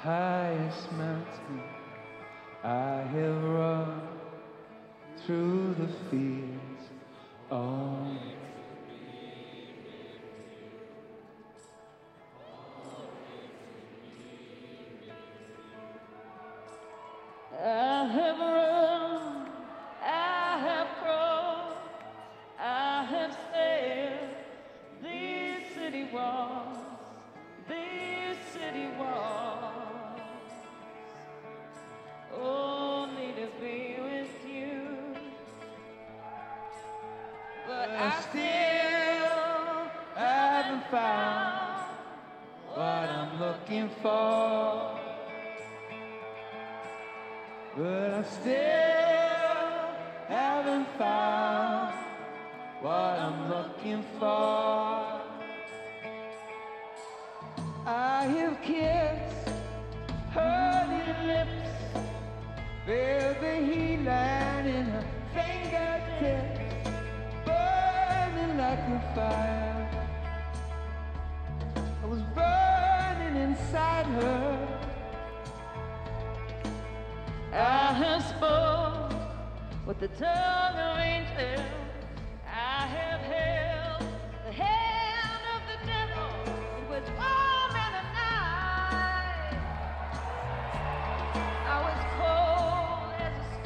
highest mountain. I have run through the fields on I have run, I have crawled, I have sailed these city walls, these city walls, only to be with you. But I still haven't found what I'm looking for. But I still haven't found what I'm looking for. I have kissed her lips, feel the heat line in her fingertips, burning like a fire. I was burning inside her. I have spoke with the tongue of angels. I have held the hand of the devil. It was warm in the night. I was cold as a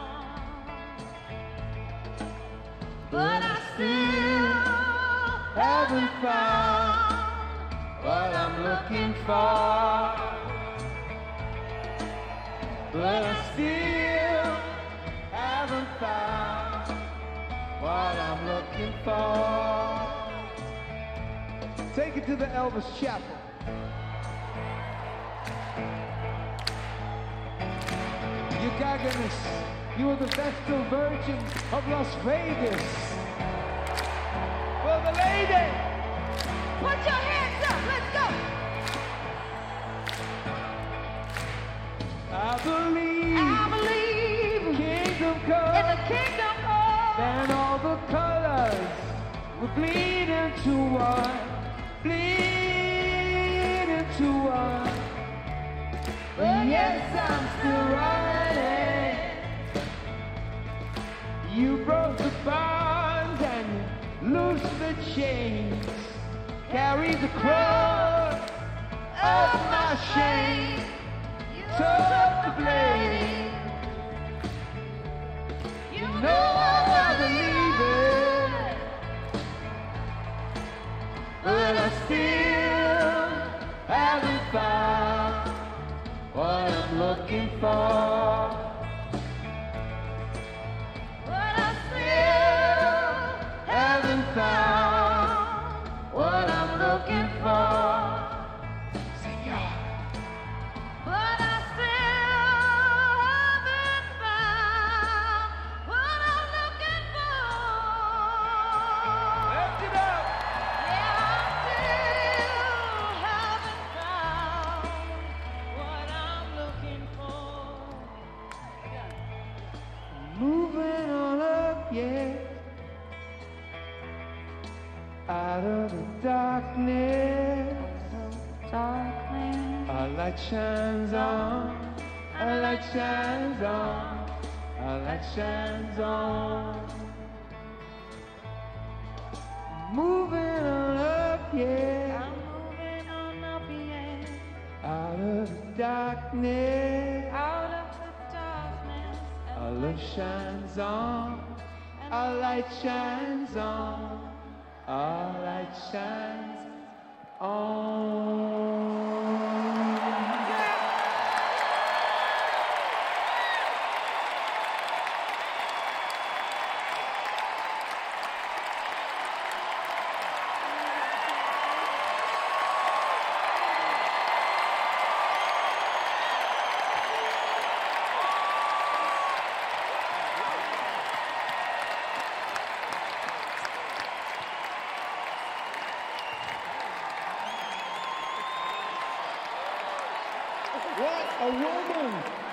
stone. But I still haven't found what I'm looking for. But I still haven't found what I'm looking for. Take it to the Elvis Chapel. You Gagamus, you are the Vestal Virgin of Las Vegas. For the lady! put your hands up, let's go. I believe kingdom come, In the kingdom come, and all the colors will bleed into one, bleed into one. But yes, I'm still running. You broke the bonds and you loosed the chains, carried the cross of my shame. Took the blame. You know I believe it, but I still haven't found what I'm looking for. but I still Haven't found what I'm looking for. Sing y'all. But I still haven't found what I'm looking for. Lift it up. Yeah, I still haven't found what I'm looking for. Moving on up, yeah. Out of the darkness, Darkness, our light shines on. Our light shines on. Our light shines on. Moving on up, yeah. I'm moving on up, yeah. Out of the darkness, Out of the darkness, our light shines on. Our light shines on. Our light shines on. What a woman!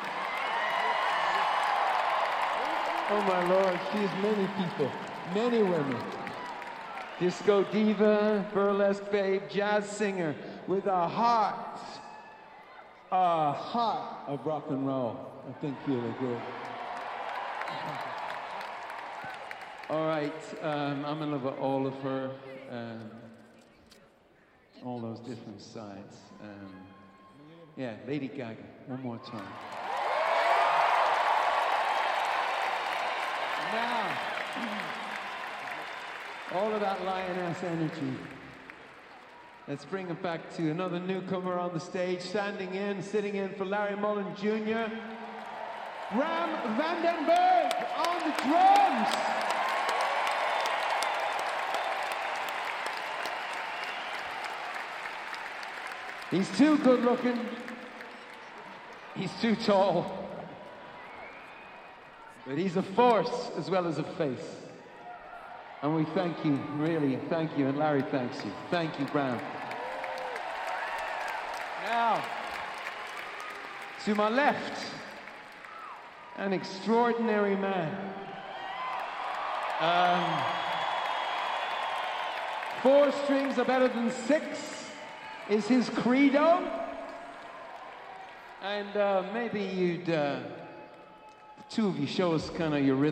Oh my Lord, she is many people, many women. Disco diva, burlesque babe, jazz singer with a heart Heart of rock and roll. I think really good. All right, I'm in love with all of her, all those different sides. Yeah, Lady Gaga, one more time. Now, all of that lioness energy. Let's bring it back to another newcomer on the stage, sitting in for Larry Mullen Jr. Bram Vandenberg on the drums. He's too good looking. He's too tall. But he's a force as well as a face. And we thank you, really, thank you. And Larry thanks you. Thank you, Bram. Now, to my left, an extraordinary man. 4 strings are better than 6 is his credo. And maybe you'd, the two of you show us kind of your rhythm.